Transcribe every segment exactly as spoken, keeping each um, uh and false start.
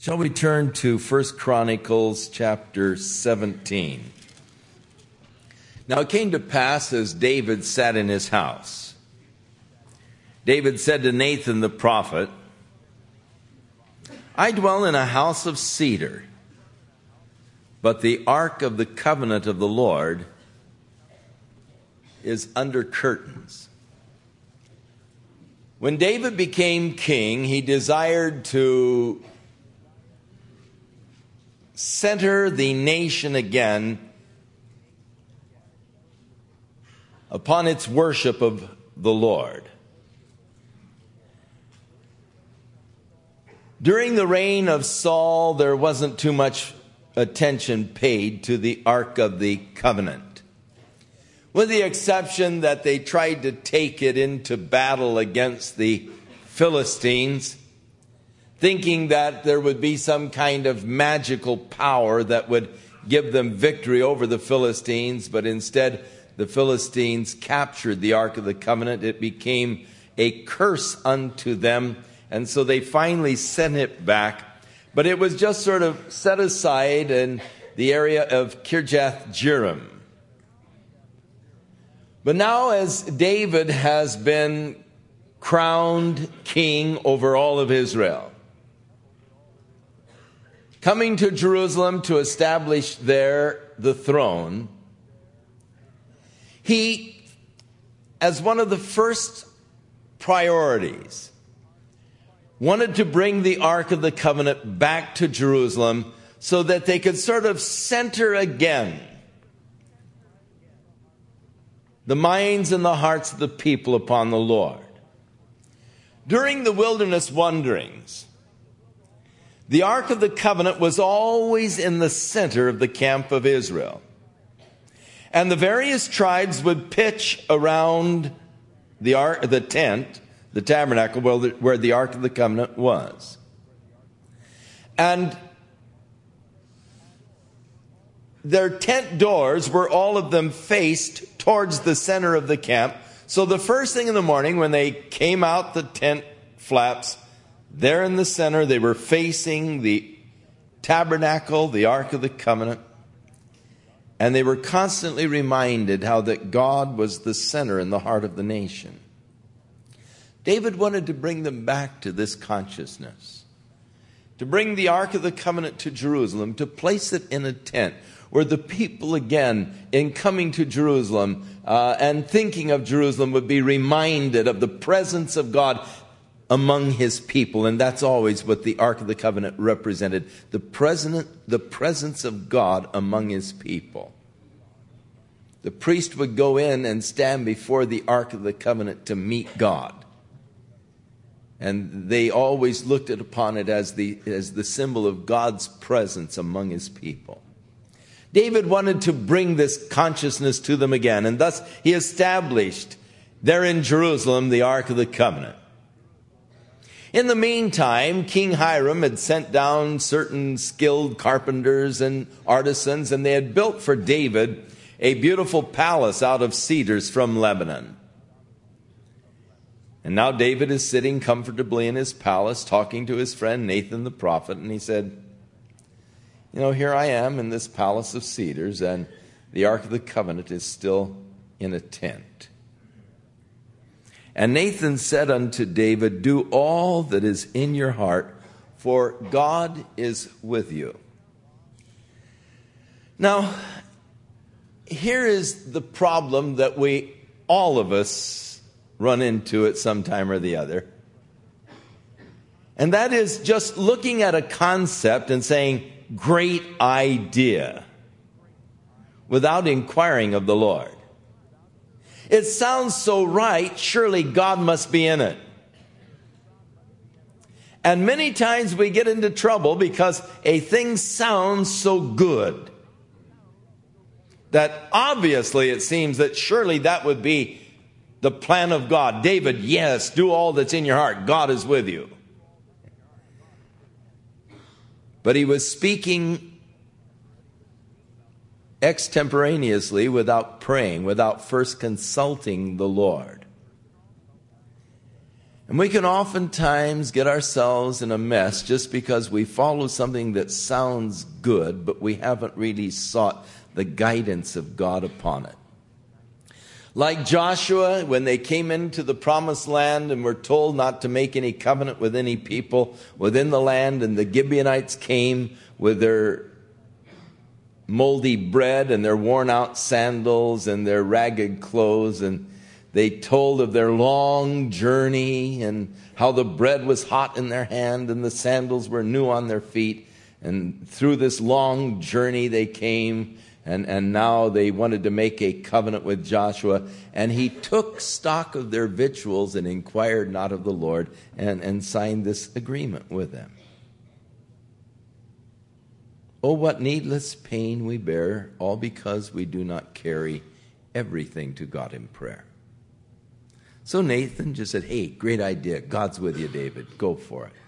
Shall we turn to First Chronicles chapter seventeen? Now it came to pass as David sat in his house. David said to Nathan the prophet, I dwell in a house of cedar, but the ark of the covenant of the Lord is under curtains. When David became king, he desired to center the nation again upon its worship of the Lord. During the reign of Saul, there wasn't too much attention paid to the Ark of the Covenant, with the exception that they tried to take it into battle against the Philistines, thinking that there would be some kind of magical power that would give them victory over the Philistines, but instead the Philistines captured the Ark of the Covenant. It became a curse unto them, and so they finally sent it back. But it was just sort of set aside in the area of Kirjath Jearim. But now, as David has been crowned king over all of Israel, coming to Jerusalem to establish there the throne, he, as one of the first priorities, wanted to bring the Ark of the Covenant back to Jerusalem so that they could sort of center again the minds and the hearts of the people upon the Lord. During the wilderness wanderings, the Ark of the Covenant was always in the center of the camp of Israel. And the various tribes would pitch around the ark, the tent, the tabernacle, where the Ark of the Covenant was. And their tent doors were all of them faced towards the center of the camp. So the first thing in the morning when they came out the tent flaps, there in the center, they were facing the tabernacle, the Ark of the Covenant. And they were constantly reminded how that God was the center and the heart of the nation. David wanted to bring them back to this consciousness, to bring the Ark of the Covenant to Jerusalem, to place it in a tent where the people again, in coming to Jerusalem uh, and thinking of Jerusalem, would be reminded of the presence of God among his people. And that's always what the Ark of the Covenant represented, the present, the presence of God among his people. The priest would go in and stand before the Ark of the Covenant to meet God. And they always looked upon it as the, as the symbol of God's presence among his people. David wanted to bring this consciousness to them again, and thus he established there in Jerusalem the Ark of the Covenant. In the meantime, King Hiram had sent down certain skilled carpenters and artisans, and they had built for David a beautiful palace out of cedars from Lebanon. And now David is sitting comfortably in his palace talking to his friend Nathan the prophet, and he said, you know, here I am in this palace of cedars, and the Ark of the Covenant is still in a tent. And Nathan said unto David, do all that is in your heart, for God is with you. Now, here is the problem that we, all of us, run into at some time or the other. And that is just looking at a concept and saying, great idea, without inquiring of the Lord. It sounds so right, surely God must be in it. And many times we get into trouble because a thing sounds so good that obviously it seems that surely that would be the plan of God. David, yes, do all that's in your heart. God is with you. But he was speaking extemporaneously without praying, without first consulting the Lord. And we can oftentimes get ourselves in a mess just because we follow something that sounds good, but we haven't really sought the guidance of God upon it. Like Joshua, when they came into the promised land and were told not to make any covenant with any people within the land, and the Gibeonites came with their moldy bread and their worn out sandals and their ragged clothes, and they told of their long journey and how the bread was hot in their hand and the sandals were new on their feet. And through this long journey they came, and, and now they wanted to make a covenant with Joshua. And he took stock of their victuals and inquired not of the Lord, and, and signed this agreement with them. Oh, what needless pain we bear, all because we do not carry everything to God in prayer. So Nathan just said, hey, great idea. God's with you, David. Go for it.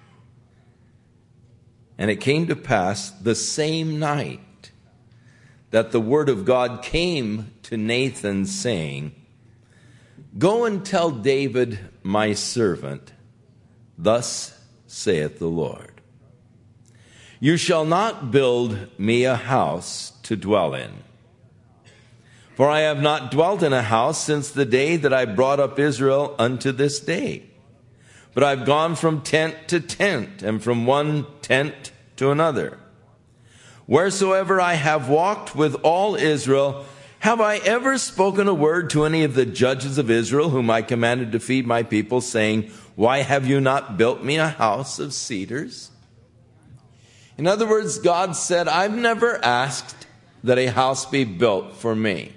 And it came to pass the same night that the word of God came to Nathan, saying, go and tell David, my servant, thus saith the Lord, you shall not build me a house to dwell in. For I have not dwelt in a house since the day that I brought up Israel unto this day. But I've gone from tent to tent, and from one tent to another. Wheresoever I have walked with all Israel, have I ever spoken a word to any of the judges of Israel, whom I commanded to feed my people, saying, why have you not built me a house of cedars? In other words, God said, I've never asked that a house be built for me.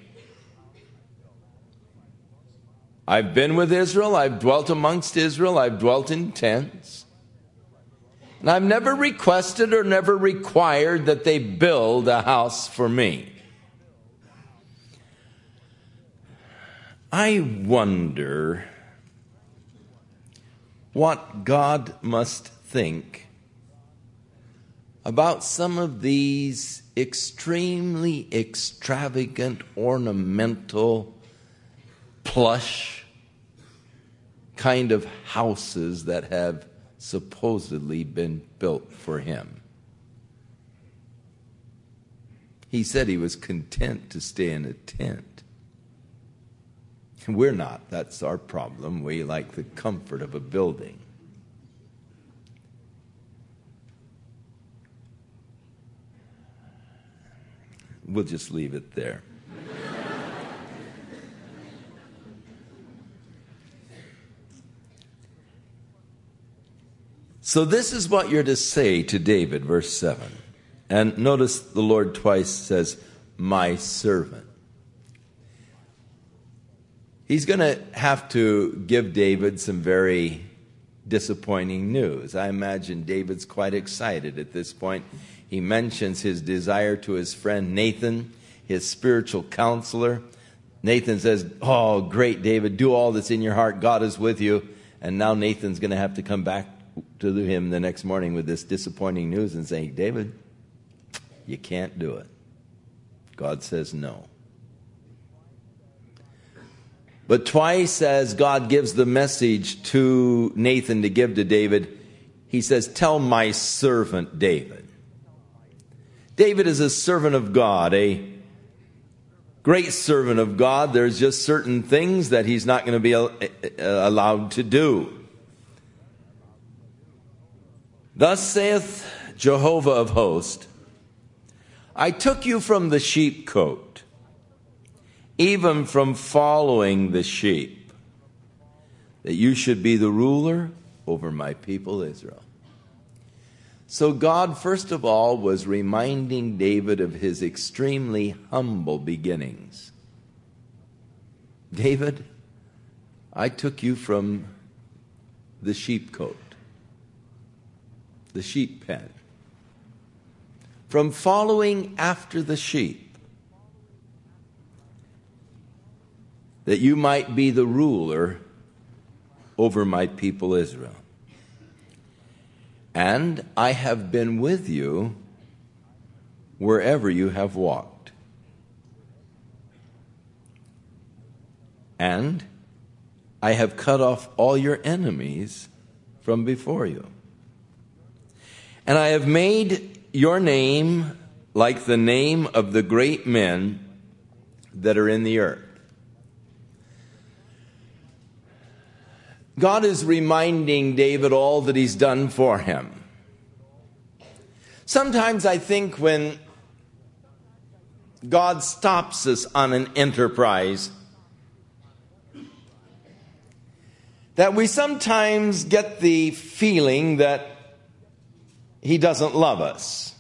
I've been with Israel, I've dwelt amongst Israel, I've dwelt in tents. And I've never requested or never required that they build a house for me. I wonder what God must think about some of these extremely extravagant, ornamental, plush kind of houses that have supposedly been built for him. He said he was content to stay in a tent. We're not. That's our problem. We like the comfort of a building. We'll just leave it there. So this is what you're to say to David, verse seven. And notice the Lord twice says, my servant. He's going to have to give David some very disappointing news. I imagine David's quite excited at this point. He mentions his desire to his friend Nathan, his spiritual counselor. Nathan says, oh, great, David, do all that's in your heart. God is with you. And now Nathan's going to have to come back to him the next morning with this disappointing news and saying, David, you can't do it. God says no. But twice as God gives the message to Nathan to give to David, he says, tell my servant David. David is a servant of God, a great servant of God. There's just certain things that he's not going to be allowed to do. Thus saith Jehovah of hosts, I took you from the sheepcote, even from following the sheep, that you should be the ruler over my people Israel. So God, first of all, was reminding David of his extremely humble beginnings. David, I took you from the sheepcote, the sheep pen, from following after the sheep, that you might be the ruler over my people Israel. And I have been with you wherever you have walked. And I have cut off all your enemies from before you. And I have made your name like the name of the great men that are in the earth. God is reminding David all that he's done for him. Sometimes I think when God stops us on an enterprise, that we sometimes get the feeling that he doesn't love us.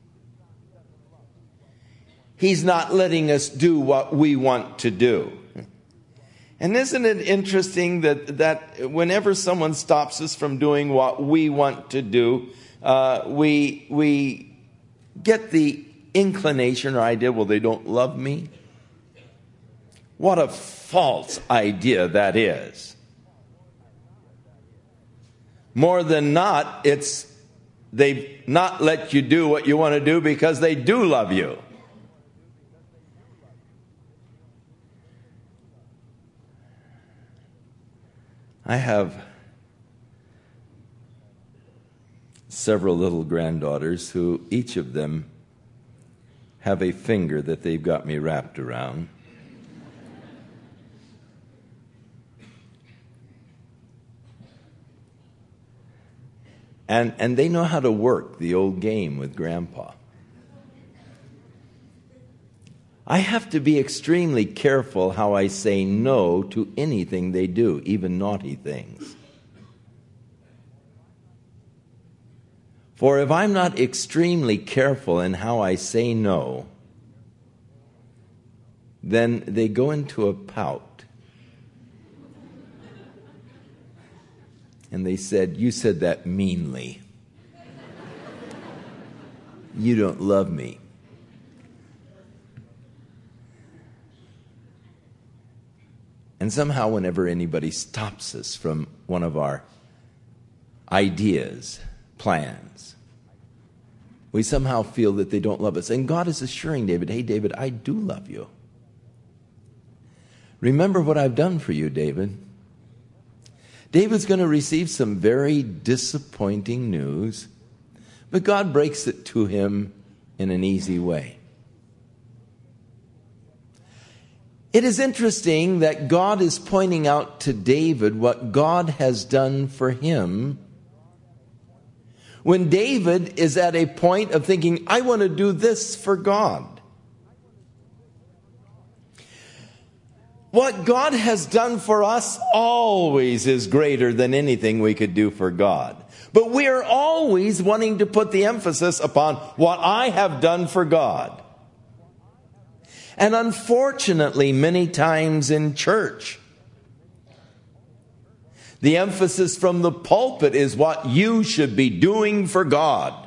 He's not letting us do what we want to do. And isn't it interesting that, that whenever someone stops us from doing what we want to do, uh, we, we get the inclination or idea, well, they don't love me? What a false idea that is. More than not, it's they've not let you do what you want to do because they do love you. I have several little granddaughters who each of them have a finger that they've got me wrapped around. And, and they know how to work the old game with Grandpa. I have to be extremely careful how I say no to anything they do, even naughty things. For if I'm not extremely careful in how I say no, then they go into a pout. And they said, "You said that meanly. You don't love me." And somehow whenever anybody stops us from one of our ideas, plans, we somehow feel that they don't love us. And God is assuring David, "Hey, David, I do love you. Remember what I've done for you, David." David's going to receive some very disappointing news, but God breaks it to him in an easy way. It is interesting that God is pointing out to David what God has done for him when David is at a point of thinking, I want to do this for God. What God has done for us always is greater than anything we could do for God. But we are always wanting to put the emphasis upon what I have done for God. And unfortunately, many times in church, the emphasis from the pulpit is what you should be doing for God.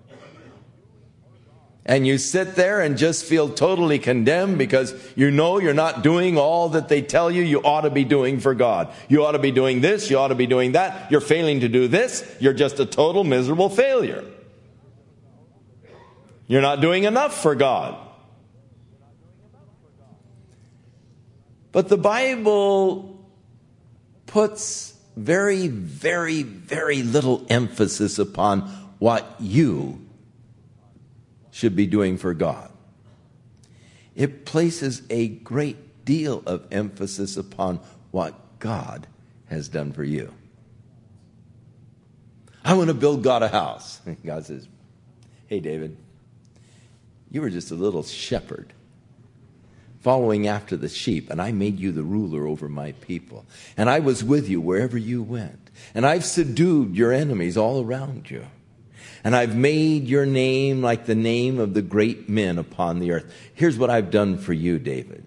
And you sit there and just feel totally condemned because you know you're not doing all that they tell you you ought to be doing for God. You ought to be doing this, you ought to be doing that. You're failing to do this, you're just a total miserable failure. You're not doing enough for God. But the Bible puts very, very, very little emphasis upon what you should be doing for God. It places a great deal of emphasis upon what God has done for you. I want to build God a house. And God says, "Hey, David, you were just a little shepherd following after the sheep, and I made you the ruler over my people. And I was with you wherever you went. And I've subdued your enemies all around you. And I've made your name like the name of the great men upon the earth. Here's what I've done for you, David."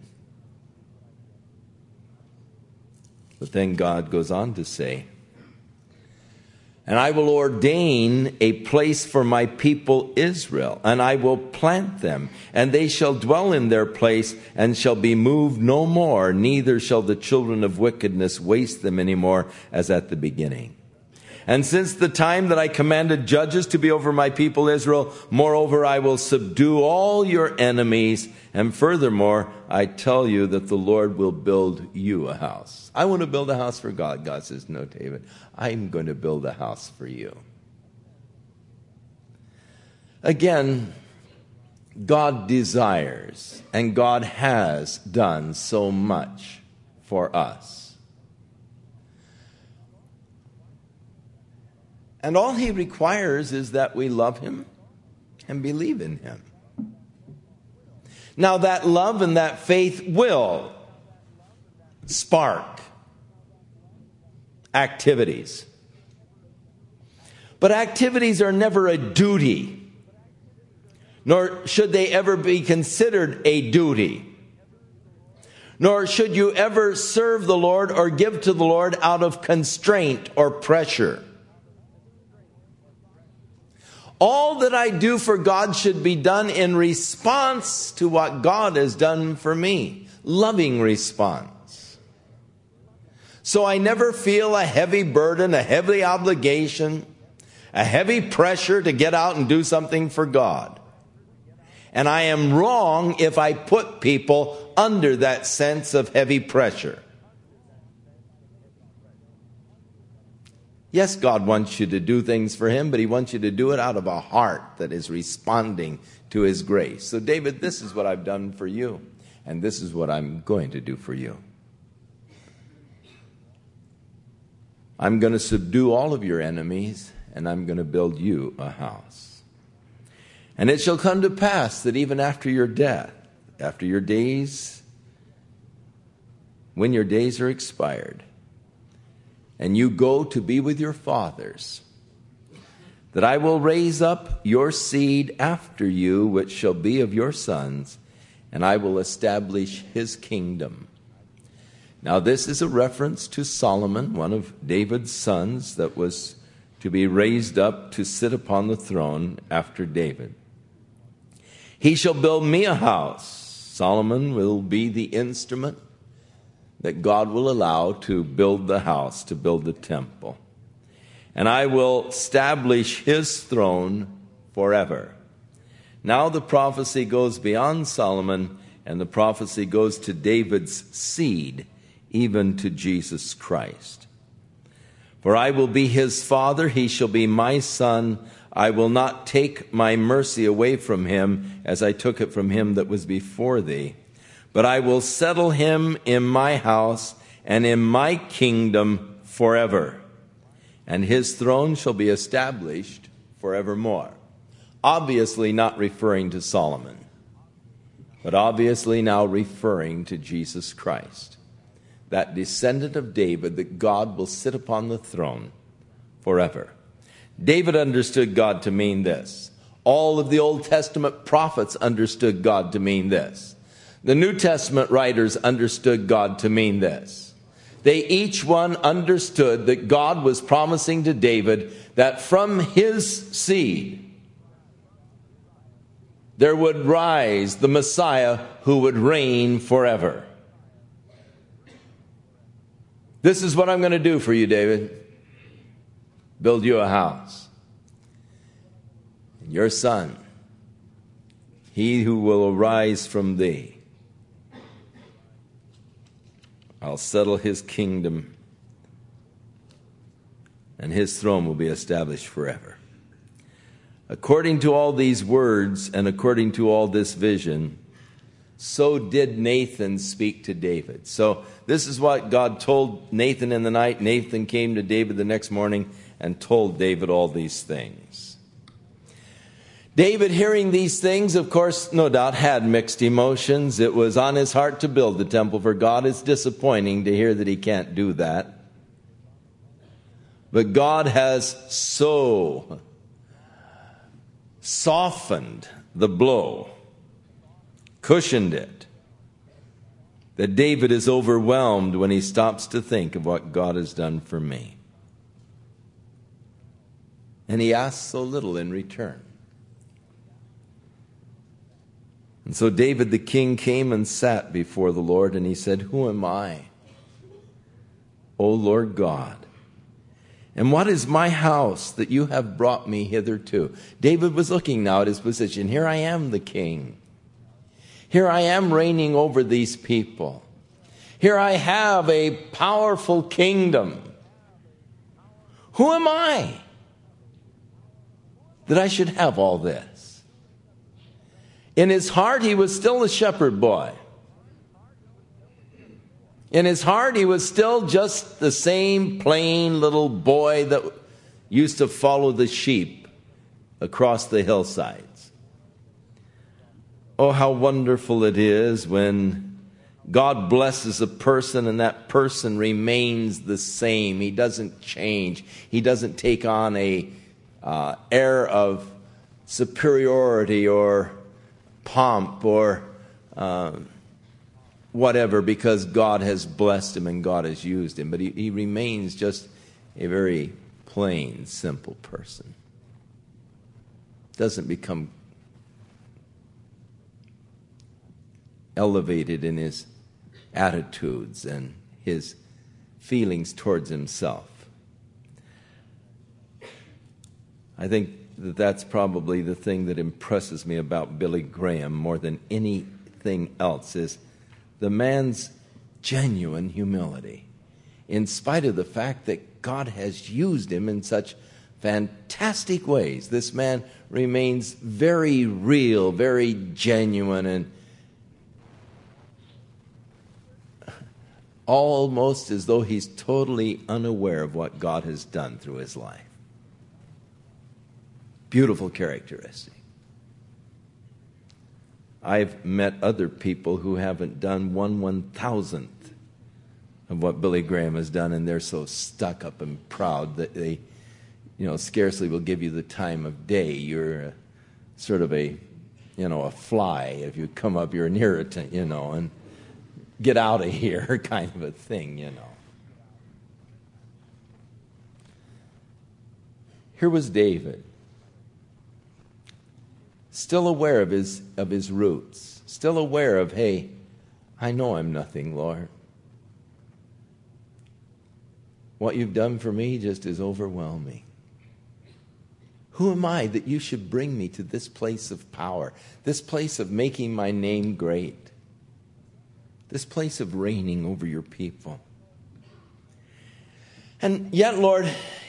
But then God goes on to say, "And I will ordain a place for my people Israel, and I will plant them, and they shall dwell in their place, and shall be moved no more, neither shall the children of wickedness waste them any more as at the beginning. And since the time that I commanded judges to be over my people Israel, moreover, I will subdue all your enemies. And furthermore, I tell you that the Lord will build you a house. I want to build a house for God. God says, no, David, I'm going to build a house for you. Again, God desires and God has done so much for us. And all he requires is that we love him and believe in him. Now that love and that faith will spark activities. But activities are never a duty, nor should they ever be considered a duty. Nor should you ever serve the Lord or give to the Lord out of constraint or pressure. All that I do for God should be done in response to what God has done for me. Loving response. So I never feel a heavy burden, a heavy obligation, a heavy pressure to get out and do something for God. And I am wrong if I put people under that sense of heavy pressure. Yes, God wants you to do things for him, but he wants you to do it out of a heart that is responding to his grace. So, David, this is what I've done for you, and this is what I'm going to do for you. I'm going to subdue all of your enemies, and I'm going to build you a house. And it shall come to pass that even after your death, after your days, when your days are expired, and you go to be with your fathers, that I will raise up your seed after you, which shall be of your sons, and I will establish his kingdom. Now this is a reference to Solomon, one of David's sons, that was to be raised up to sit upon the throne after David. He shall build me a house. Solomon will be the instrument that God will allow to build the house, to build the temple. And I will establish his throne forever. Now the prophecy goes beyond Solomon, and the prophecy goes to David's seed, even to Jesus Christ. For I will be his father, he shall be my son. I will not take my mercy away from him as I took it from him that was before thee. But I will settle him in my house and in my kingdom forever. And his throne shall be established forevermore. Obviously not referring to Solomon, but obviously now referring to Jesus Christ, that descendant of David, that God will sit upon the throne forever. David understood God to mean this. All of the Old Testament prophets understood God to mean this. The New Testament writers understood God to mean this. They each one understood that God was promising to David that from his seed there would rise the Messiah who would reign forever. This is what I'm going to do for you, David. Build you a house. And your son, he who will arise from thee, I'll settle his kingdom, and his throne will be established forever. According to all these words and according to all this vision, so did Nathan speak to David. So this is what God told Nathan in the night. Nathan came to David the next morning and told David all these things. David, hearing these things, of course, no doubt had mixed emotions. It was on his heart to build the temple for God. It's disappointing to hear that he can't do that. But God has so softened the blow, cushioned it, that David is overwhelmed when he stops to think of what God has done for me. And he asks so little in return. And so David the king came and sat before the Lord, and he said, "Who am I, O Lord God?" And what is my house that you have brought me hitherto? David was looking now at his position. Here I am, the king. Here I am reigning over these people. Here I have a powerful kingdom. Who am I that I should have all this? In his heart, he was still a shepherd boy. In his heart, he was still just the same plain little boy that used to follow the sheep across the hillsides. Oh, how wonderful it is when God blesses a person and that person remains the same. He doesn't change. He doesn't take on a uh, air of superiority or pomp or uh, whatever, because God has blessed him and God has used him. But he, he remains just a very plain, simple person. Doesn't become elevated in his attitudes and his feelings towards himself. I think that that's probably the thing that impresses me about Billy Graham more than anything else, is the man's genuine humility, in spite of the fact that God has used him in such fantastic ways. This man remains very real, very genuine, and almost as though he's totally unaware of what God has done through his life. Beautiful characteristic. I've met other people who haven't done one one thousandth of what Billy Graham has done, and they're so stuck up and proud that they, you know, scarcely will give you the time of day. You're a, sort of a, you know, a fly. If you come up, you're an irritant, you know, and get out of here kind of a thing, you know. Here was David, still aware of his of his roots, still aware of, hey, I know I'm nothing, Lord. What you've done for me just is overwhelming. Who am I that you should bring me to this place of power, this place of making my name great? This place of reigning over your people. And yet, Lord,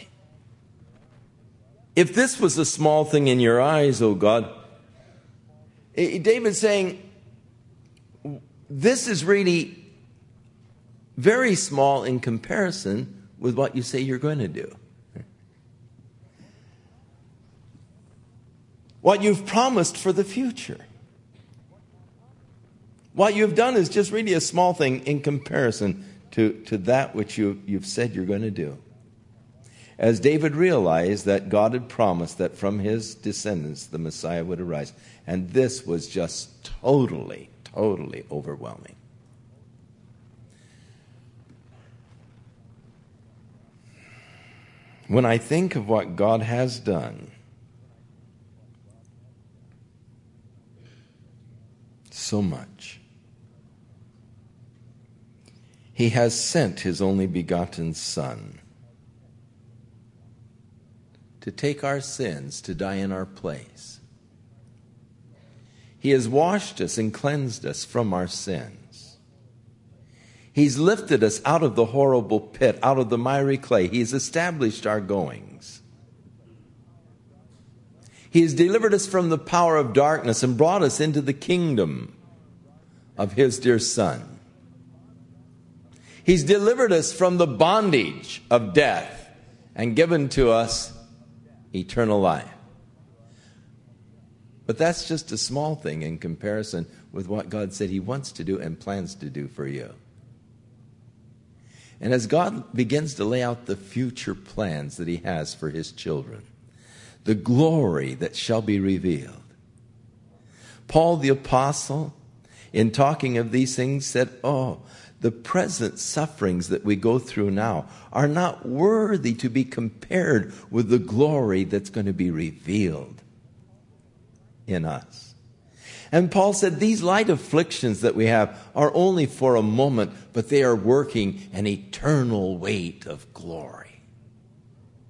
if this was a small thing in your eyes, oh God, David's saying, this is really very small in comparison with what you say you're going to do. What you've promised for the future. What you've done is just really a small thing in comparison to, to that which you, you've said you're going to do. As David realized that God had promised that from his descendants the Messiah would arise. And this was just totally, totally overwhelming. When I think of what God has done, so much. He has sent his only begotten Son to take our sins, to die in our place. He has washed us and cleansed us from our sins. He's lifted us out of the horrible pit, out of the miry clay. He's established our goings. He has delivered us from the power of darkness and brought us into the kingdom of his dear Son. He's delivered us from the bondage of death and given to us eternal life. But that's just a small thing in comparison with what God said he wants to do and plans to do for you. And as God begins to lay out the future plans that he has for his children, the glory that shall be revealed. Paul the apostle, in talking of these things, said, oh, the present sufferings that we go through now are not worthy to be compared with the glory that's going to be revealed in us. And Paul said these light afflictions that we have are only for a moment, but they are working an eternal weight of glory.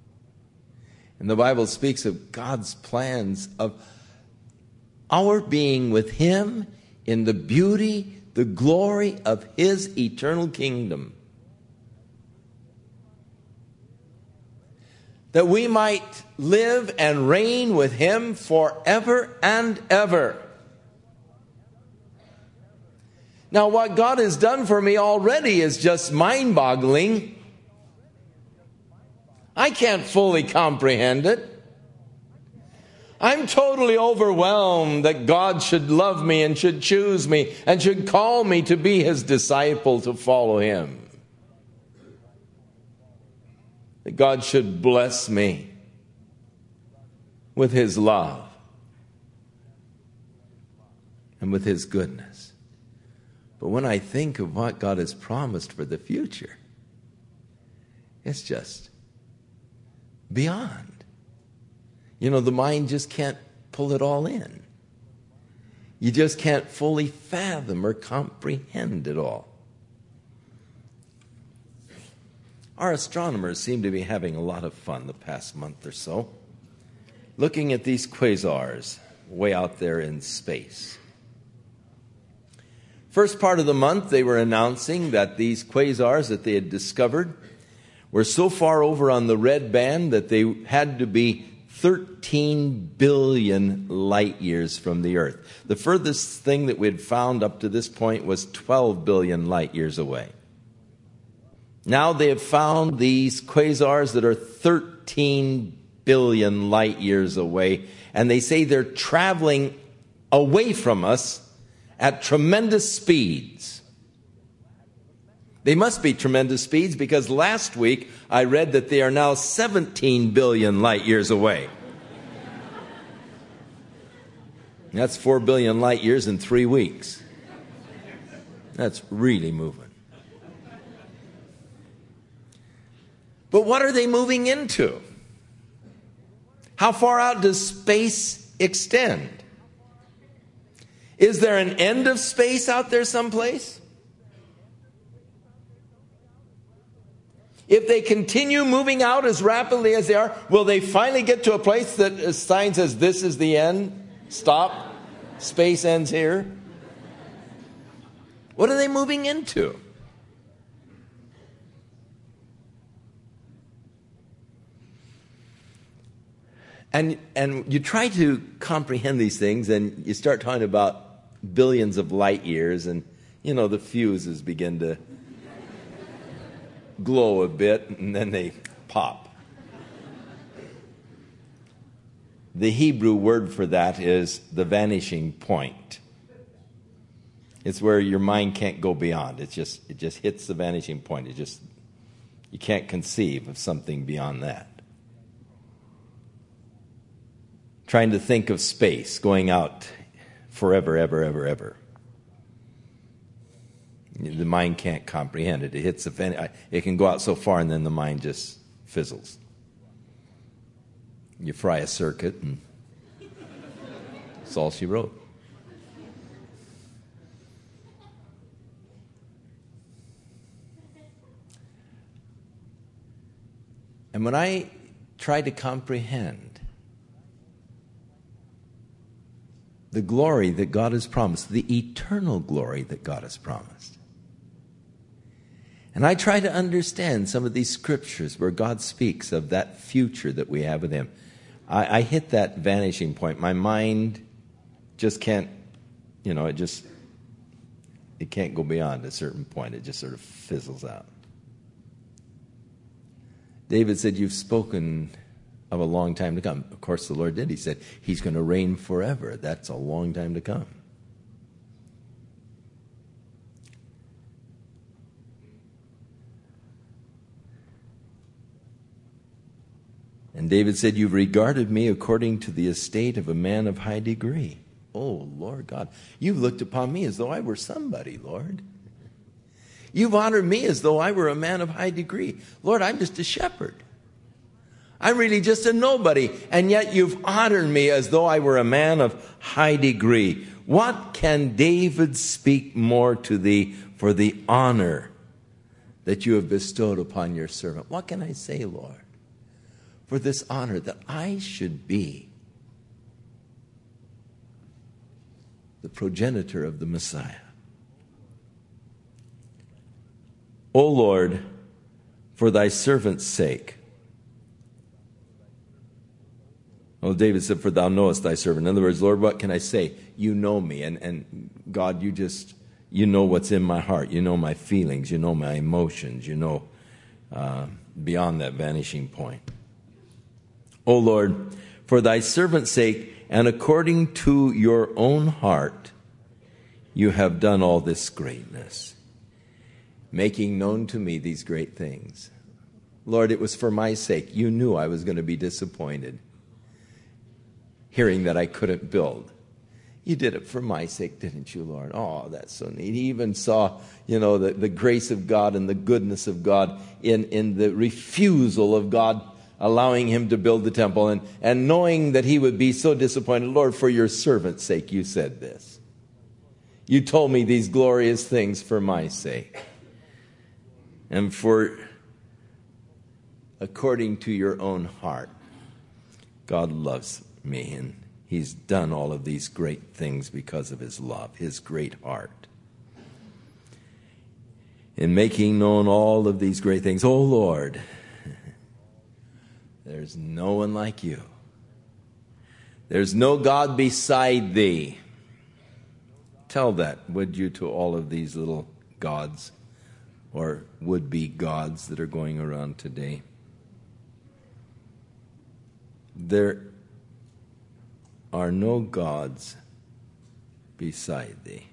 And the Bible speaks of God's plans of our being with Him in the beauty, the glory of His eternal kingdom. That we might live and reign with Him forever and ever. Now, what God has done for me already is just mind-boggling. I can't fully comprehend it. I'm totally overwhelmed that God should love me and should choose me and should call me to be His disciple, to follow Him. That God should bless me with His love and with His goodness. But when I think of what God has promised for the future, it's just beyond. You know, the mind just can't pull it all in. You just can't fully fathom or comprehend it all. Our astronomers seem to be having a lot of fun the past month or so, looking at these quasars way out there in space. First part of the month, they were announcing that these quasars that they had discovered were so far over on the red band that they had to be thirteen billion light years from the Earth. The furthest thing that we had found up to this point was twelve billion light years away. Now they have found these quasars that are thirteen billion light years away, and they say they're traveling away from us at tremendous speeds. They must be tremendous speeds because last week I read that they are now seventeen billion light years away. That's four billion light years in three weeks. That's really moving. But what are they moving into? How far out does space extend? Is there an end of space out there someplace? If they continue moving out as rapidly as they are, will they finally get to a place that a sign says, this is the end? Stop. Space ends here. What are they moving into? And and you try to comprehend these things, and you start talking about billions of light years, and, you know, the fuses begin to glow a bit, and then they pop. The Hebrew word for that is the vanishing point. It's where your mind can't go beyond. It's just it just hits the vanishing point. It just you can't conceive of something beyond that. Trying to think of space going out forever, ever, ever, ever. The mind can't comprehend it. It hits the van- it can go out so far, and then the mind just fizzles. You fry a circuit, and that's all she wrote. And when I try to comprehend the glory that God has promised, the eternal glory that God has promised, and I try to understand some of these scriptures where God speaks of that future that we have with Him, I, I hit that vanishing point. My mind just can't, you know, it just, it can't go beyond a certain point. It just sort of fizzles out. David said, you've spoken of a long time to come. Of course, the Lord did. He said, He's going to reign forever. That's a long time to come. And David said, you've regarded me according to the estate of a man of high degree. Oh, Lord God, you've looked upon me as though I were somebody, Lord. You've honored me as though I were a man of high degree. Lord, I'm just a shepherd. I'm really just a nobody. And yet you've honored me as though I were a man of high degree. What can David speak more to thee for the honor that you have bestowed upon your servant? What can I say, Lord? for this honor that I should be the progenitor of the Messiah. O Lord, for thy servant's sake. Well, David said, for thou knowest thy servant. In other words, Lord, what can I say? You know me. And, and God, you just, you know what's in my heart. You know my feelings. You know my emotions. You know uh, beyond that vanishing point. O Lord, for thy servant's sake, and according to your own heart, you have done all this greatness, making known to me these great things. Lord, it was for my sake. You knew I was going to be disappointed, hearing that I couldn't build. You did it for my sake, didn't you, Lord? Oh, that's so neat. He even saw, you know, the, the grace of God and the goodness of God in, in the refusal of God allowing him to build the temple, and, and knowing that he would be so disappointed. Lord, for your servant's sake, you said this. You told me these glorious things for my sake. And for, according to your own heart, God loves me, and he's done all of these great things because of his love, his great heart. In making known all of these great things, oh Lord, there's no one like you. There's no God beside thee. Tell that, would you, to all of these little gods or would-be gods that are going around today. There are no gods beside thee.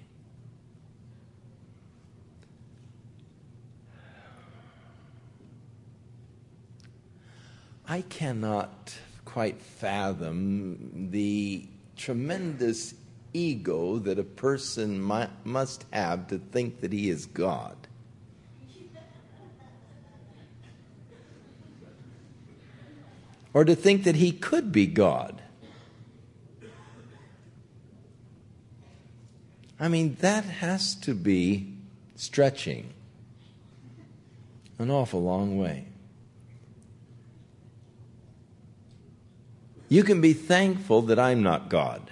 I cannot quite fathom the tremendous ego that a person might, must have to think that he is God. Or to think that he could be God. I mean, that has to be stretching an awful long way. You can be thankful that I'm not God.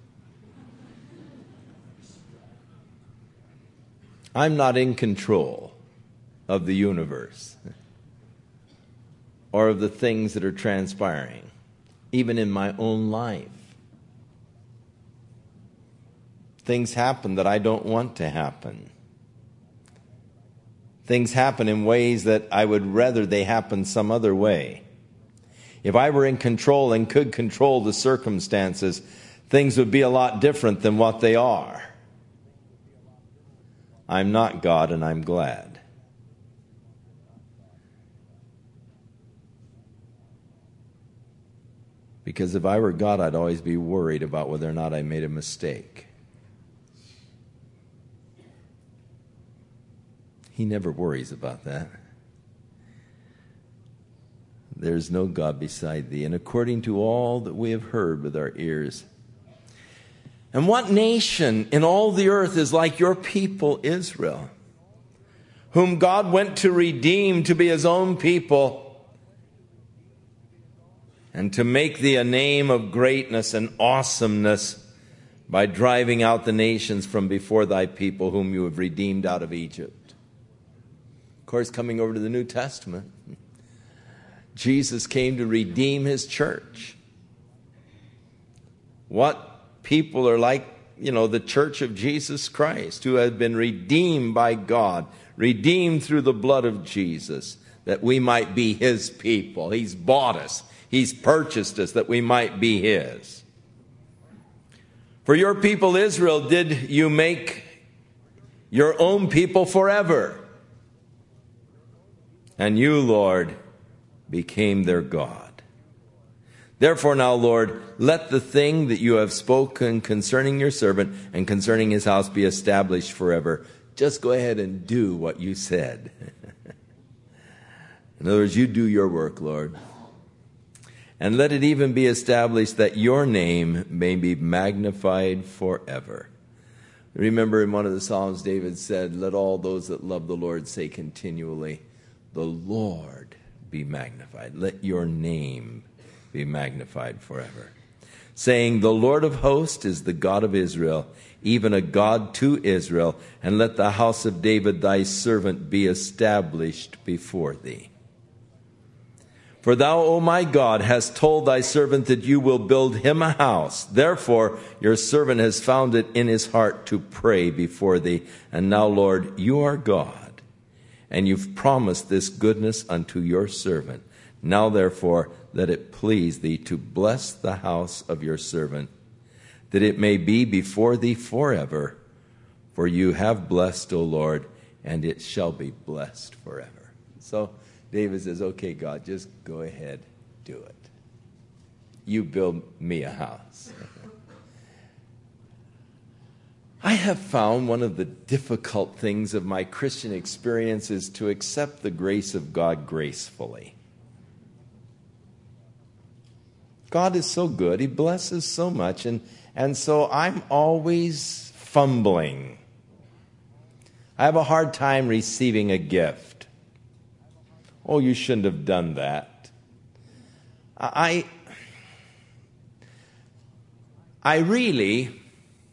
I'm not in control of the universe or of the things that are transpiring, even in my own life. Things happen that I don't want to happen. Things happen in ways that I would rather they happen some other way. If I were in control and could control the circumstances, things would be a lot different than what they are. I'm not God, and I'm glad. Because if I were God, I'd always be worried about whether or not I made a mistake. He never worries about that. There's no God beside thee, and according to all that we have heard with our ears. And what nation in all the earth is like your people Israel, whom God went to redeem to be his own people, and to make thee a name of greatness and awesomeness by driving out the nations from before thy people, whom you have redeemed out of Egypt. Of course, coming over to the New Testament, Jesus came to redeem his church. What people are like, you know, the church of Jesus Christ, who have been redeemed by God, redeemed through the blood of Jesus, that we might be his people. He's bought us. He's purchased us that we might be his. For your people Israel did you make your own people forever. And you, Lord, became their God. Therefore now, Lord, let the thing that you have spoken concerning your servant and concerning his house be established forever. Just go ahead and do what you said. In other words, you do your work, Lord. And let it even be established that your name may be magnified forever. Remember in one of the Psalms, David said, let all those that love the Lord say continually, the Lord be magnified. Let your name be magnified forever. Saying, the Lord of hosts is the God of Israel, even a God to Israel, and let the house of David thy servant be established before thee. For thou, O my God, hast told thy servant that you will build him a house. Therefore, your servant has found it in his heart to pray before thee. And now, Lord, you are God, and you've promised this goodness unto your servant. Now, therefore, let it please thee to bless the house of your servant, that it may be before thee forever. For you have blessed, O Lord, and it shall be blessed forever. So David says, okay, God, just go ahead, do it. You build me a house. I have found one of the difficult things of my Christian experience is to accept the grace of God gracefully. God is so good. He blesses so much. And, and so I'm always fumbling. I have a hard time receiving a gift. Oh, you shouldn't have done that. I, I really,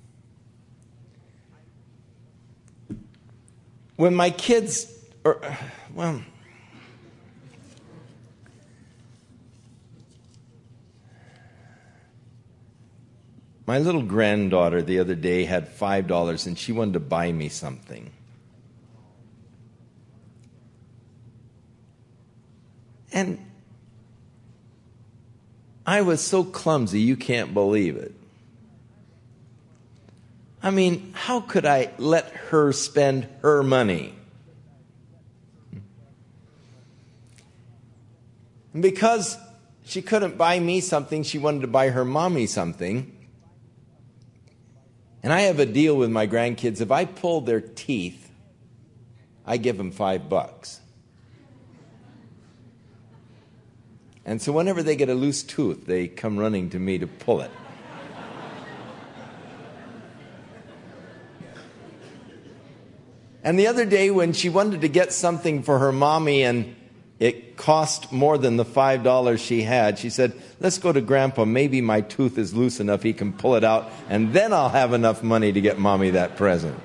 when my kids, or, well, my little granddaughter the other day had five dollars and she wanted to buy me something. And I was so clumsy, you can't believe it. I mean, how could I let her spend her money? And because she couldn't buy me something, she wanted to buy her mommy something. And I have a deal with my grandkids. If I pull their teeth, I give them five bucks. And so whenever they get a loose tooth, they come running to me to pull it. And the other day when she wanted to get something for her mommy and it cost more than the five dollars she had, she said, let's go to Grandpa. Maybe my tooth is loose enough he can pull it out, and then I'll have enough money to get Mommy that present.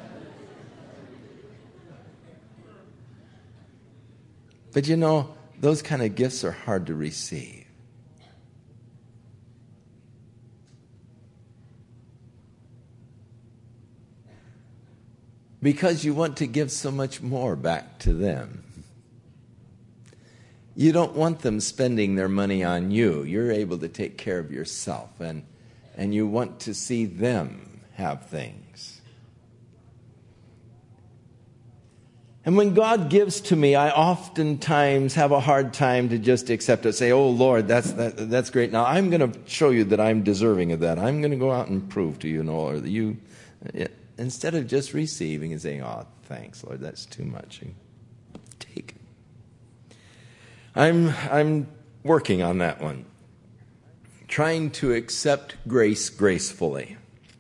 But you know, those kind of gifts are hard to receive. Because you want to give so much more back to them. You don't want them spending their money on you. You're able to take care of yourself, and, and you want to see them have things. And when God gives to me, I oftentimes have a hard time to just accept it. Say, oh, Lord, that's that, that's great. Now, I'm going to show you that I'm deserving of that. I'm going to go out and prove to you, Lord, that you... Instead of just receiving and saying, oh, thanks, Lord, that's too much. Take it. I'm, I'm working on that one. Trying to accept grace gracefully.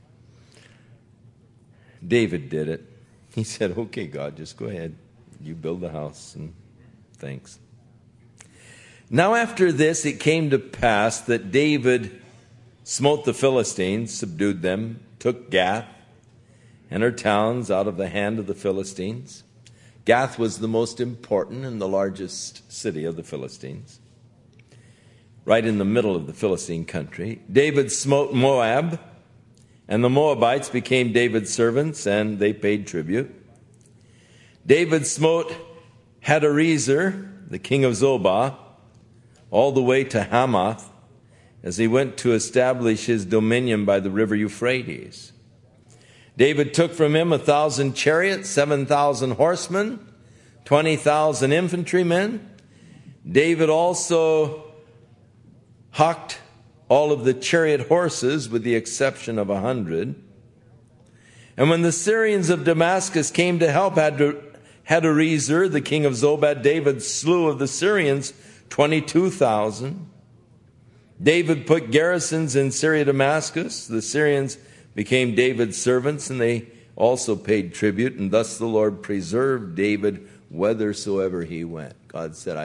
David did it. He said, okay, God, just go ahead. You build the house, and thanks. Now after this, it came to pass that David smote the Philistines, subdued them, took Gath and her towns out of the hand of the Philistines. Gath was the most important and the largest city of the Philistines, right in the middle of the Philistine country. David smote Moab, and the Moabites became David's servants, and they paid tribute. David smote Hadarezer, the king of Zobah, all the way to Hamath, as he went to establish his dominion by the river Euphrates. David took from him a thousand chariots, seven thousand horsemen, twenty thousand infantrymen. David also hocked all of the chariot horses with the exception of a hundred. And when the Syrians of Damascus came to help Hadarezer, the king of Zobah, David slew of the Syrians twenty-two thousand. David put garrisons in Syria, Damascus. The Syrians became David's servants, and they also paid tribute, and thus the Lord preserved David whithersoever he went. God said, I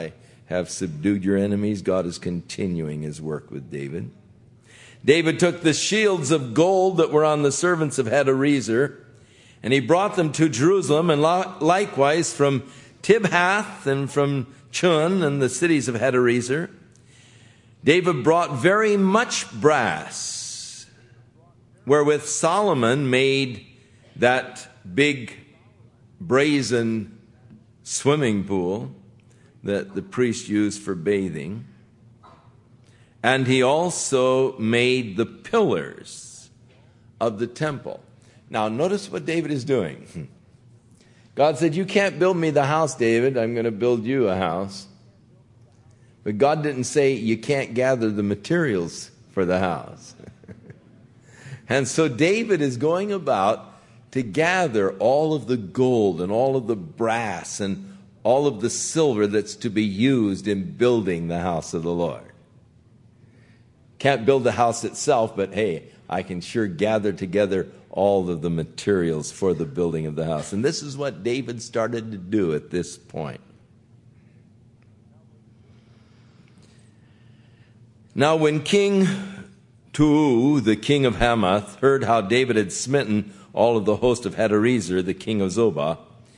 have subdued your enemies. God is continuing his work with David. David took the shields of gold that were on the servants of Hadarezer, and he brought them to Jerusalem, and likewise from Tibhath and from Chun and the cities of Hadarezer. David brought very much brass, wherewith Solomon made that big brazen swimming pool that the priests used for bathing. And he also made the pillars of the temple. Now, notice what David is doing. God said, you can't build me the house, David. I'm going to build you a house. But God didn't say you can't gather the materials for the house. And so David is going about to gather all of the gold and all of the brass and all of the silver that's to be used in building the house of the Lord. Can't build the house itself, but hey, I can sure gather together all of the materials for the building of the house. And this is what David started to do at this point. Now when King Tou, the king of Hamath, heard how David had smitten all of the host of Hadarezer, the king of Zobah,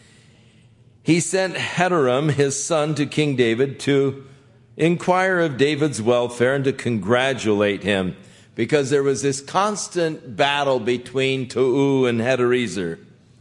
he sent Hadoram, his son, to King David to inquire of David's welfare and to congratulate him, because there was this constant battle between Tou and Hadarezer.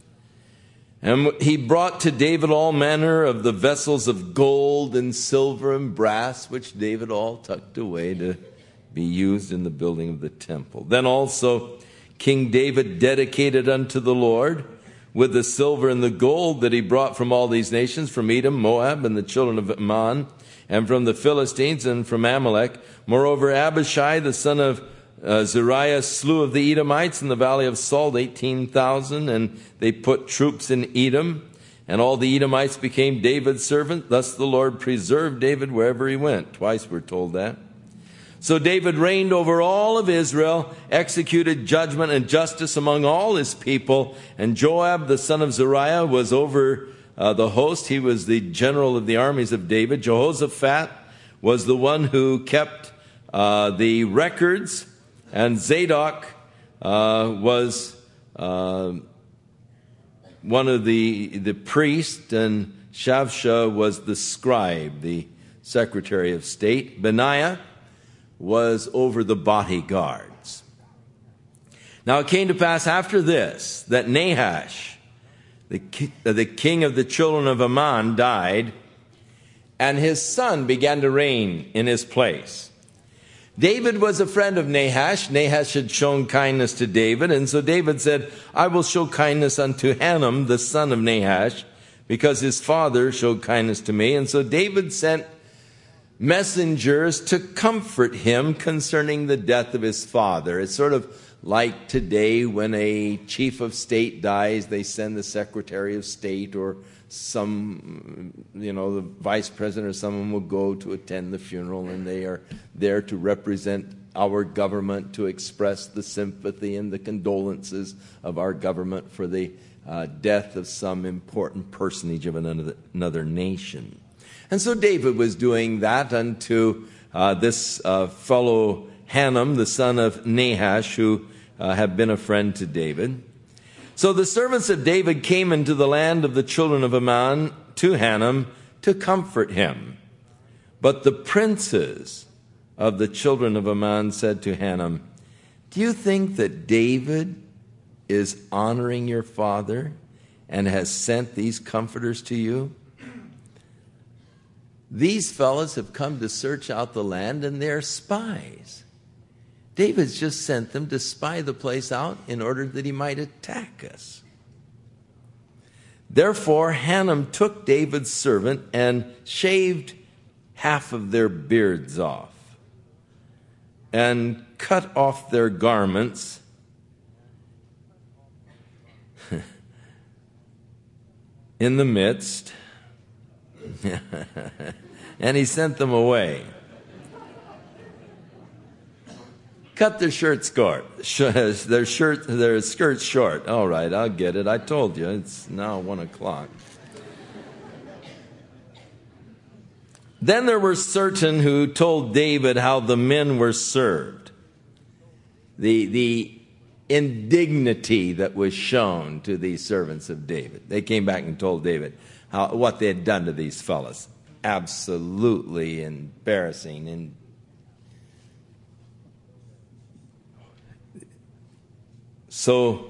And he brought to David all manner of the vessels of gold and silver and brass, which David all tucked away to be used in the building of the temple. Then also King David dedicated unto the Lord with the silver and the gold that he brought from all these nations, from Edom, Moab, and the children of Ammon, and from the Philistines, and from Amalek. Moreover, Abishai, the son of uh, Zeruiah, slew of the Edomites in the valley of Salt eighteen thousand, and they put troops in Edom, and all the Edomites became David's servant. Thus the Lord preserved David wherever he went. Twice we're told that. So David reigned over all of Israel, executed judgment and justice among all his people, and Joab, the son of Zeruiah, was over uh, the host. He was the general of the armies of David. Jehoshaphat was the one who kept uh, the records, and Zadok uh, was uh, one of the, the priests, and Shavsha was the scribe, the secretary of state. Benaiah was over the bodyguards. Now it came to pass after this that Nahash, the, the king of the children of Ammon, died, and his son began to reign in his place. David was a friend of Nahash. Nahash had shown kindness to David, and so David said, I will show kindness unto Hanam, the son of Nahash, because his father showed kindness to me. And so David sent messengers to comfort him concerning the death of his father. It's sort of like today when a chief of state dies, they send the secretary of state or some, you know, the vice president or someone will go to attend the funeral, and they are there to represent our government, to express the sympathy and the condolences of our government for the uh, death of some important personage of another, another nation. And so David was doing that unto uh, this uh, fellow Hanam, the son of Nahash, who uh, had been a friend to David. So the servants of David came into the land of the children of Ammon to Hanam to comfort him. But the princes of the children of Ammon said to Hanam, do you think that David is honoring your father and has sent these comforters to you? These fellows have come to search out the land, and they're spies. David's just sent them to spy the place out in order that he might attack us. Therefore, Hanam took David's servant and shaved half of their beards off and cut off their garments in the midst. And he sent them away. Cut their shirts short. Their shirt, their skirts short. All right, I'll get it. I told you. It's now one o'clock. Then there were certain who told David how the men were served. The, the indignity that was shown to these servants of David. They came back and told David how, what they had done to these fellows. Absolutely embarrassing. And so,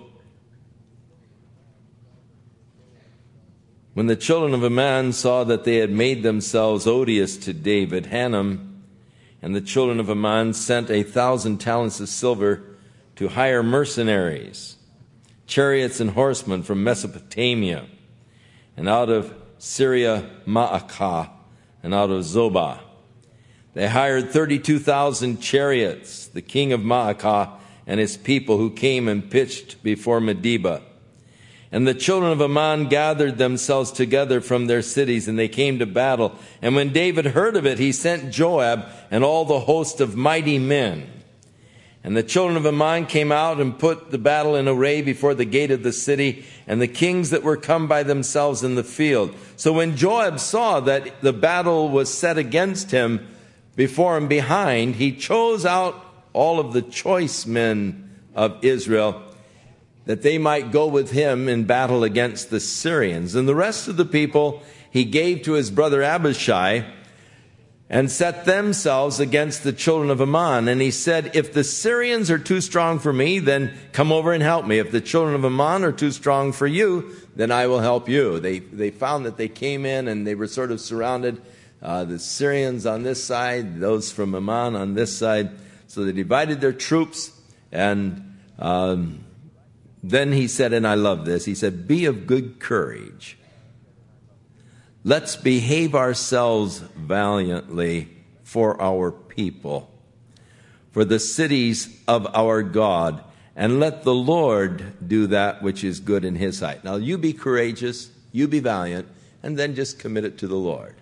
when the children of Ammon saw that they had made themselves odious to David, Hanam and the children of Ammon sent a thousand talents of silver to hire mercenaries, chariots and horsemen from Mesopotamia, and out of Syria, Maacah, and out of Zobah. They hired thirty-two thousand chariots, the king of Maacah and his people, who came and pitched before Medeba. And the children of Ammon gathered themselves together from their cities, and they came to battle. And when David heard of it, he sent Joab and all the host of mighty men. And the children of Ammon came out and put the battle in array before the gate of the city, and the kings that were come by themselves in the field. So when Joab saw that the battle was set against him before and behind, he chose out all of the choice men of Israel, that they might go with him in battle against the Syrians. And the rest of the people he gave to his brother Abishai, and set themselves against the children of Ammon. And he said, if the Syrians are too strong for me, then come over and help me. If the children of Ammon are too strong for you, then I will help you. They they found that they came in and they were sort of surrounded, uh, the Syrians on this side, those from Ammon on this side. So they divided their troops, and um, then he said, and I love this, he said, be of good courage. Let's behave ourselves valiantly for our people, for the cities of our God, and let the Lord do that which is good in his sight. Now you be courageous, you be valiant, and then just commit it to the Lord.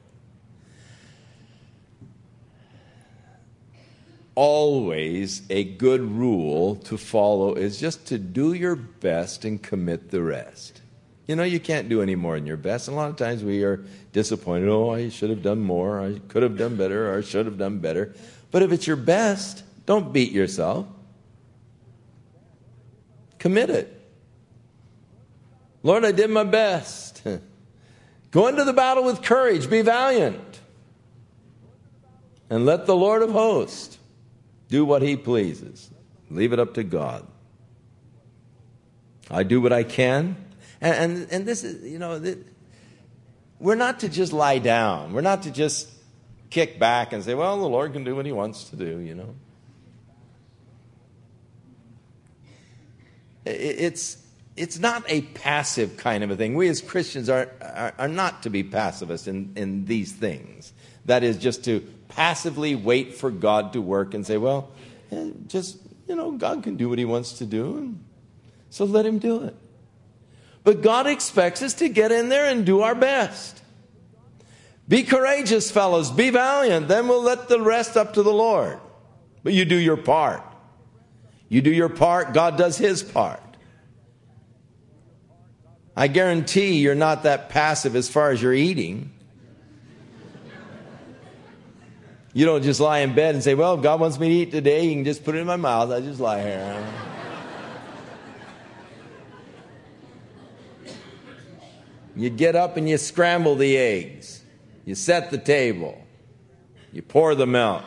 Always a good rule to follow is just to do your best and commit the rest. You know, you can't do any more than your best. And a lot of times we are disappointed. Oh, I should have done more. I could have done better, or I should have done better. But if it's your best, don't beat yourself. Commit it. Lord, I did my best. Go into the battle with courage. Be valiant. And let the Lord of hosts do what he pleases. Leave it up to God. I do what I can. And, and, and this is, you know, th- we're not to just lie down. We're not to just kick back and say, well, the Lord can do what he wants to do, you know. It, it's, it's not a passive kind of a thing. We as Christians are, are, are not to be pacifists in, in these things. That is, just to passively wait for God to work and say, well, eh, just, you know, God can do what he wants to do, and so let him do it. But God expects us to get in there and do our best. Be courageous, fellows. Be valiant. Then we'll let the rest up to the Lord. But you do your part. You do your part, God does his part. I guarantee you're not that passive as far as your eating. You don't just lie in bed and say, well, if God wants me to eat today, he can just put it in my mouth. I just lie here. You get up and you scramble the eggs. You set the table. You pour the milk.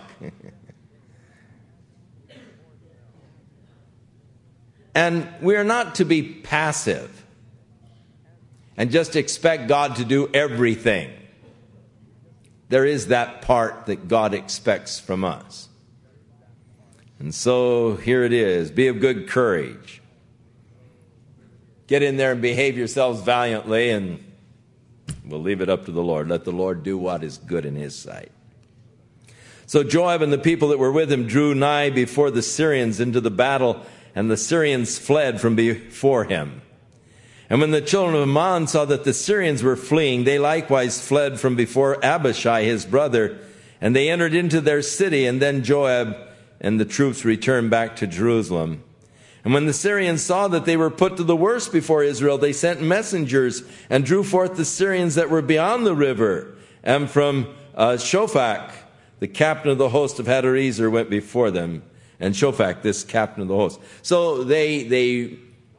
And we are not to be passive and just expect God to do everything. There is that part that God expects from us. And so here it is. Be of good courage. Get in there and behave yourselves valiantly, and we'll leave it up to the Lord. Let the Lord do what is good in his sight. So Joab and the people that were with him drew nigh before the Syrians into the battle, and the Syrians fled from before him. And when the children of Ammon saw that the Syrians were fleeing, they likewise fled from before Abishai his brother, and they entered into their city, and then Joab and the troops returned back to Jerusalem. And when the Syrians saw that they were put to the worse before Israel, they sent messengers and drew forth the Syrians that were beyond the river, and from uh, Shophak, the captain of the host of Hadarezer, went before them. And Shophak, this captain of the host. So they they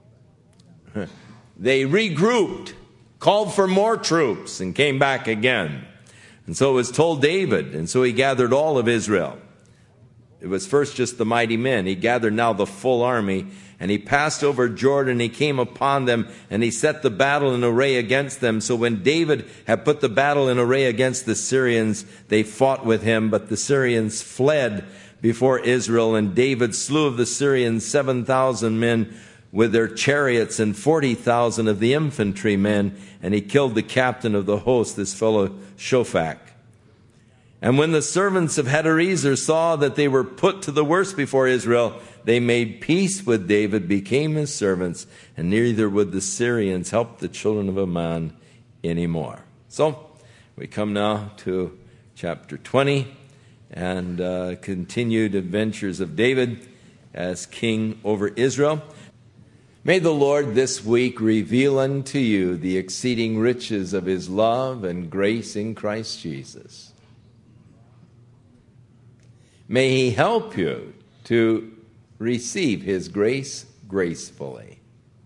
they regrouped, called for more troops, and came back again. And so it was told David, and so he gathered all of Israel. It was first just the mighty men. He gathered now the full army, and he passed over Jordan. He came upon them, and he set the battle in array against them. So when David had put the battle in array against the Syrians, they fought with him, but the Syrians fled before Israel, and David slew of the Syrians seven thousand men with their chariots and forty thousand of the infantry men, and he killed the captain of the host, this fellow Shophak. And when the servants of Hadarezer saw that they were put to the worst before Israel, they made peace with David, became his servants, and neither would the Syrians help the children of Ammon anymore. So we come now to chapter twenty and uh, continued adventures of David as king over Israel. May the Lord this week reveal unto you the exceeding riches of his love and grace in Christ Jesus. May he help you to receive his grace gracefully.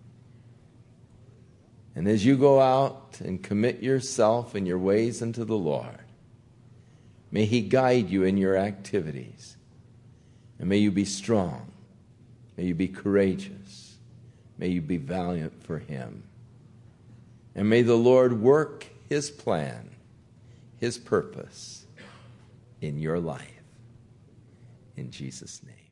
And as you go out and commit yourself and your ways unto the Lord, may he guide you in your activities. And may you be strong. May you be courageous. May you be valiant for him. And may the Lord work his plan, his purpose in your life. In Jesus' name.